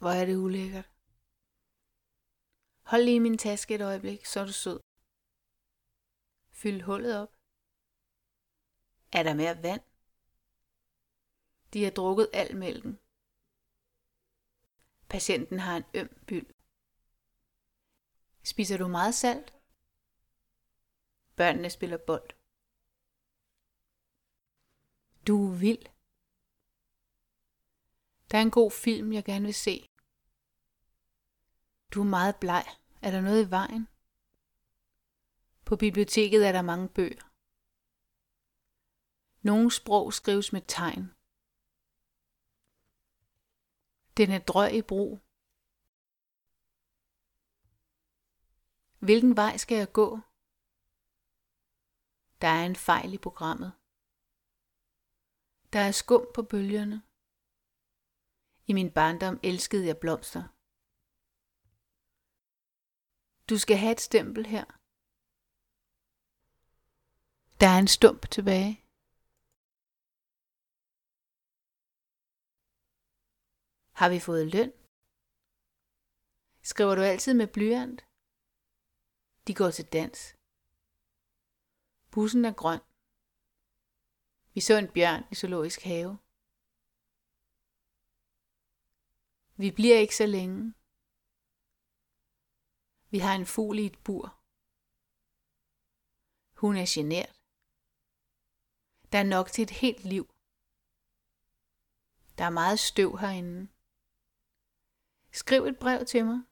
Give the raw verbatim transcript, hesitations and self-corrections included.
Hvor er det ulækkert. Hold lige min taske et øjeblik, så er du sød. Fyld hullet op. Er der mere vand? De har drukket al mælken. Patienten har en øm byld. Spiser du meget salt? Børnene spiller bold. Du er vild. Der er en god film, jeg gerne vil se. Du er meget bleg. Er der noget i vejen? På biblioteket er der mange bøger. Nogle sprog skrives med tegn. Den er drøg i brug. Hvilken vej skal jeg gå? Der er en fejl i programmet. Der er skum på bølgerne. I min barndom elskede jeg blomster. Du skal have et stempel her. Der er en stump tilbage. Har vi fået løn? Skriver du altid med blyant? De går til dans. Bussen er grøn. Vi så en bjørn i zoologisk have. Vi bliver ikke så længe. Vi har en fugl i et bur. Hun er genert. Der er nok til et helt liv. Der er meget støv herinde. Skriv et brev til mig.